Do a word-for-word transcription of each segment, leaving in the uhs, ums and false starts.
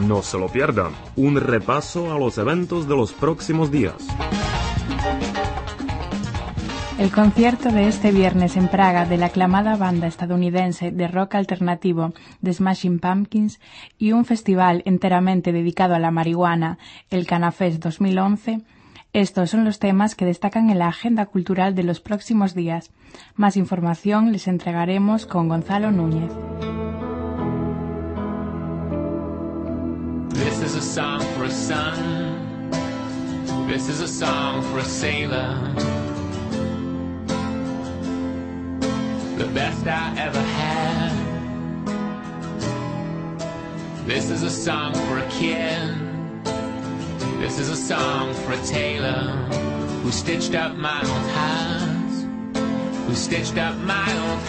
No se lo pierdan, un repaso a los eventos de los próximos días. El concierto de este viernes en Praga de la aclamada banda estadounidense de rock alternativo The Smashing Pumpkins y un festival enteramente dedicado a la marihuana, el Canafest dos mil once, estos son los temas que destacan en la agenda cultural de los próximos días. Más información les entregaremos con Gonzalo Núñez. This is a song for a son. This is a song for a sailor. The best I ever had. This is a song for a kid. This is a song for a tailor who stitched up my old house. Who stitched up my old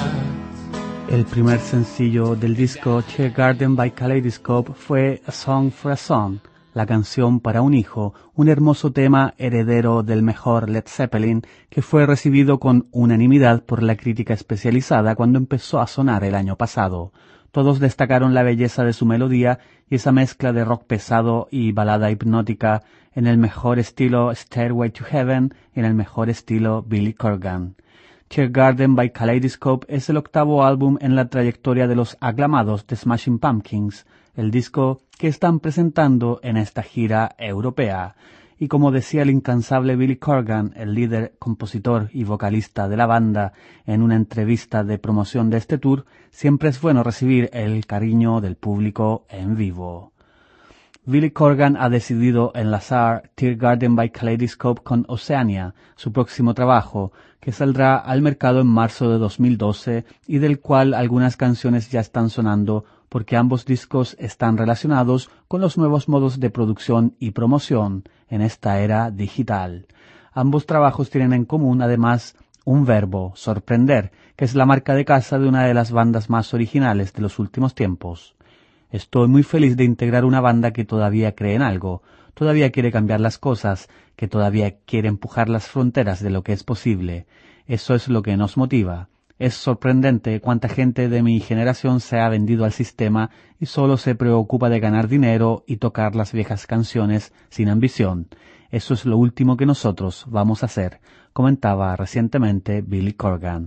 house. El primer sencillo del disco Tiergarten by Kaleidoscope fue A Song for a Son, la canción para un hijo, un hermoso tema heredero del mejor Led Zeppelin que fue recibido con unanimidad por la crítica especializada cuando empezó a sonar el año pasado. Todos destacaron la belleza de su melodía y esa mezcla de rock pesado y balada hipnótica en el mejor estilo Stairway to Heaven y en el mejor estilo Billy Corgan. Tiergarten by Kaleidoscope es el octavo álbum en la trayectoria de los aclamados The Smashing Pumpkins, el disco que están presentando en esta gira europea. Y como decía el incansable Billy Corgan, el líder, compositor y vocalista de la banda, en una entrevista de promoción de este tour, siempre es bueno recibir el cariño del público en vivo. Billy Corgan ha decidido enlazar Tiergarten by Kaleidoscope con Oceania, su próximo trabajo, que saldrá al mercado en marzo de dos mil doce y del cual algunas canciones ya están sonando porque ambos discos están relacionados con los nuevos modos de producción y promoción en esta era digital. Ambos trabajos tienen en común, además, un verbo, sorprender, que es la marca de casa de una de las bandas más originales de los últimos tiempos. Estoy muy feliz de integrar una banda que todavía cree en algo, todavía quiere cambiar las cosas, que todavía quiere empujar las fronteras de lo que es posible. Eso es lo que nos motiva. Es sorprendente cuánta gente de mi generación se ha vendido al sistema y solo se preocupa de ganar dinero y tocar las viejas canciones sin ambición. Eso es lo último que nosotros vamos a hacer, comentaba recientemente Billy Corgan.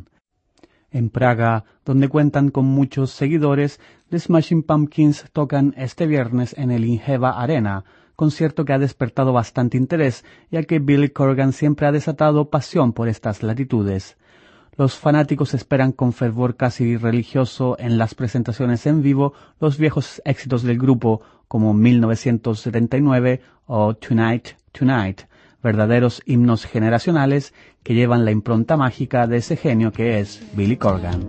En Praga, donde cuentan con muchos seguidores, The Smashing Pumpkins tocan este viernes en el Ingeva Arena, concierto que ha despertado bastante interés, ya que Billy Corgan siempre ha desatado pasión por estas latitudes. Los fanáticos esperan con fervor casi religioso en las presentaciones en vivo los viejos éxitos del grupo como mil novecientos setenta y nueve o Tonight, Tonight, verdaderos himnos generacionales que llevan la impronta mágica de ese genio que es Billy Corgan.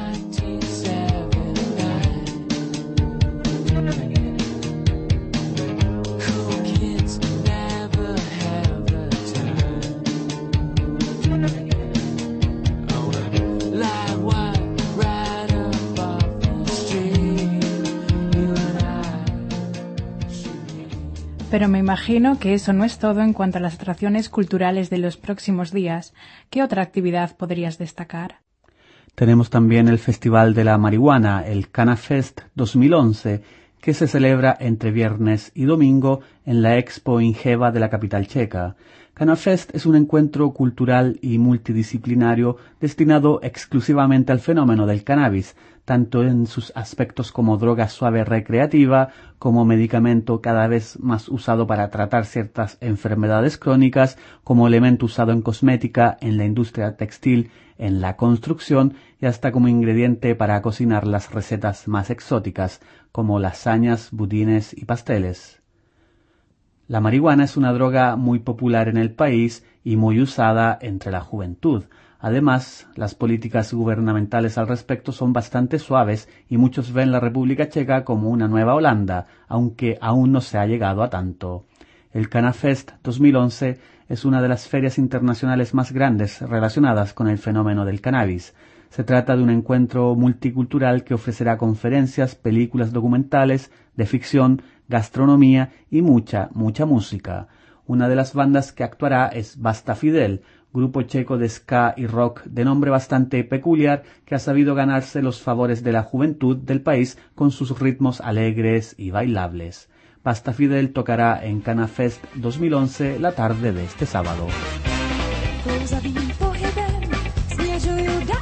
Pero me imagino que eso no es todo en cuanto a las atracciones culturales de los próximos días. ¿Qué otra actividad podrías destacar? Tenemos también el Festival de la Marihuana, el Canafest dos mil once, que se celebra entre viernes y domingo en la Expo Ingeva de la capital checa. Canafest es un encuentro cultural y multidisciplinario destinado exclusivamente al fenómeno del cannabis, tanto en sus aspectos como droga suave recreativa, como medicamento cada vez más usado para tratar ciertas enfermedades crónicas, como elemento usado en cosmética, en la industria textil, en la construcción y hasta como ingrediente para cocinar las recetas más exóticas, como lasañas, budines y pasteles. La marihuana es una droga muy popular en el país y muy usada entre la juventud. Además, las políticas gubernamentales al respecto son bastante suaves y muchos ven la República Checa como una nueva Holanda, aunque aún no se ha llegado a tanto. El Canafest dos mil once es una de las ferias internacionales más grandes relacionadas con el fenómeno del cannabis. Se trata de un encuentro multicultural que ofrecerá conferencias, películas documentales, de ficción, gastronomía y mucha, mucha música. Una de las bandas que actuará es Basta Fidel, grupo checo de ska y rock de nombre bastante peculiar que ha sabido ganarse los favores de la juventud del país con sus ritmos alegres y bailables. Pasta Fidel tocará en Cana Fest dos mil once la tarde de este sábado. Pouza vim por Rebelo, se ajoelhar.